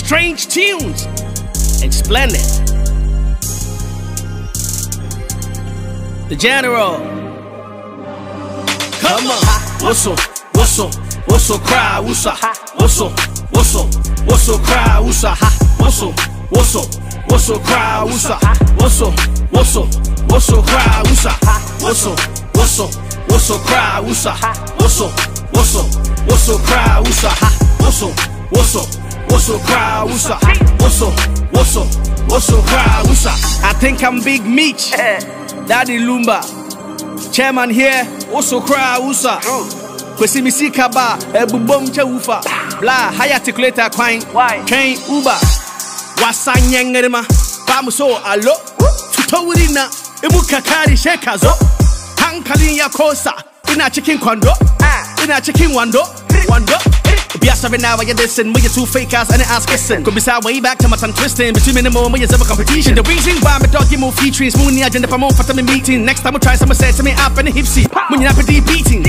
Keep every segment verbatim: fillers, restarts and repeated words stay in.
strange tunes and splendid. The General. Come on. Whistle, whistle, whistle, cry, whistle, whistle, whistle, whistle, cry, whistle, whistle, whistle, whistle, cry, whistle, whistle, whistle, whistle, cry, whistle, whistle, whistle, whistle, cry, whistle, whistle, whistle, whistle, cry, whistle, whistle, whistle, whistle, cry, whistle, whistle, whistle, whistle, cry, whistle. I think I'm Big Meech, Daddy Lumba, chairman here. Whistle, cry, whistle. Kwesi misi kaba, ebu bom che ufa. Blah, high articulator quine. Train Uber. Wasanyengerema. Bamuso alo. Tutawirina. Ibu kakari shekazo. Hankali ya kosa. Ina chicken kwando. Ina chicken wando. Wando. Biasa right now, I listen. We are two fake ass and ass kissing. Could be side way back to my tongue twisting. Between me and more, we is ever competition. The reason why my dog give more featuring. Smoothie agenda for more for me meeting. Next time I try, someone said to me, up and the hipsy. When you're not pretty beating.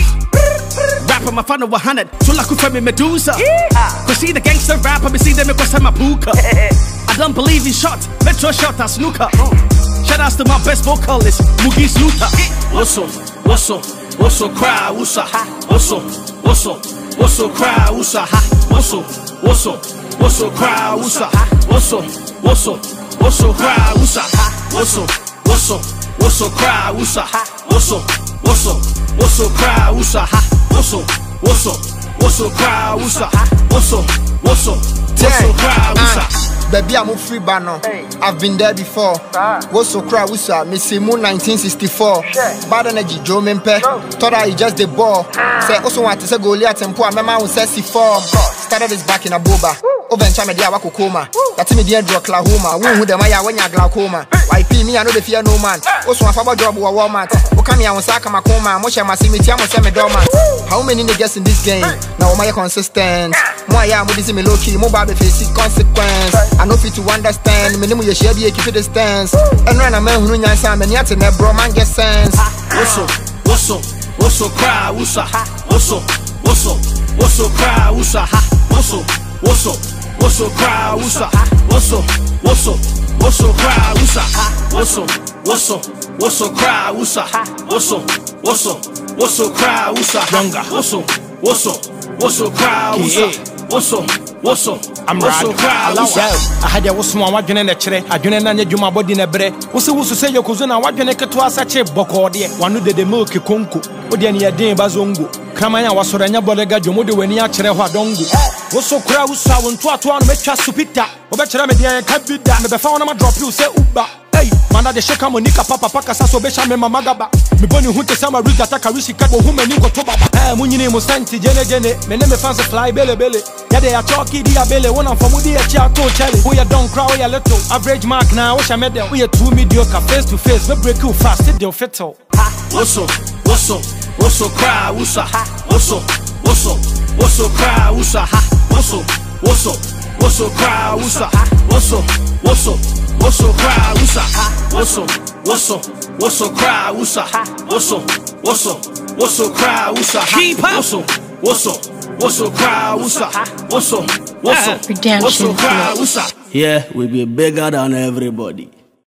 Rapper my fan of one hundred. So like who me Medusa. Cause see the gangster rapper, me see them across my puka. I don't believe he shot. Metro shot at snooker. Shout outs to my best vocalist, Mugi Snooker. Whistle, whistle, whistle, cry, whistle, whistle, whistle. Whistle, cry, whistle, whistle, whistle, whistle, cry, whistle, whistle, whistle, whistle, cry, whistle, whistle, whistle, whistle, cry, whistle, whistle, whistle, whistle, cry, whistle, whistle, whistle, whistle, cry, whistle, whistle, whistle, whistle, cry, whistle. Baby, I'm a free banner. I've been there before. Whistle, cry, whistle. Missy Moon nineteen sixty-four. Bad energy, Joe Mempe. Thought I just the ball. Say also want to say Goliath and poor. My man was sassy form. Started this back in a boba. Over in Chama dia wako coma. That's me the Oklahoma. Who the Maya when you glaucoma. Why pay me? I know the fear no man. Also a fabo job or Walmart. Okami I want Saka Makoma. Moshe Masimiti. I'm a dormant. How many niggas in this game? Now my consistent. Moya Mudisi me low key. Mobile face consequence. I know fit to understand. Minimum you share be keep the distance. And when a man who knows some and yet in a bro man get sense. Whistle, whistle, whistle, cry, whistle, whistle, whistle, whistle, cry, whistle, whistle, whistle, whistle, cry, whistle, whistle, whistle, whistle, cry, whistle, whistle, whistle, whistle, cry, whistle, whistle, whistle, whistle, cry, whistle, younger, whistle, whistle, whistle, cry, whistle, whistle. Whistle, I'm whistle, cry, whistle. I had a whistle, I want in a chair. I didn't know you my body in a bread. Whistle, whistle, say your cousin, I want to make a two such a bocor. One who did the milk, Kunku, Odiania de Bazungu. Kamaya was Sorania Bodega, Jomodo, when you are Cherehadongu. Whistle, cry, whistle, I want to one make us supita. Obetra media can't be done. The found I drop you, say Uba. Hey, man, the shake Monica Papa Paka Sasso Besha Mamagaba. Me boni hunte sama riga taka rishi kabo hume niko to baba. Eh, munyini musanti jene jene. Me name fancy fly bele bele. Ya de ya talkie dia bele. One for mudi ya chia to chele. We ya don't cry, we ya little. Average mark now, wish I met them. We ya two mediocre face to face. We break you fast, it don't fit all. Whistle, whistle, whistle, cry, whistle, whistle, whistle, whistle, cry, whistle, whistle, whistle, whistle, cry, whistle, whistle, whistle, whistle, cry, whistle, whistle, whistle, whistle, cry, whistle, whistle, whistle, whistle, cry, whistle, whistle, whistle, whistle, cry, whistle, whistle, whistle, whistle, cry, whistle. Yeah, we be bigger than everybody.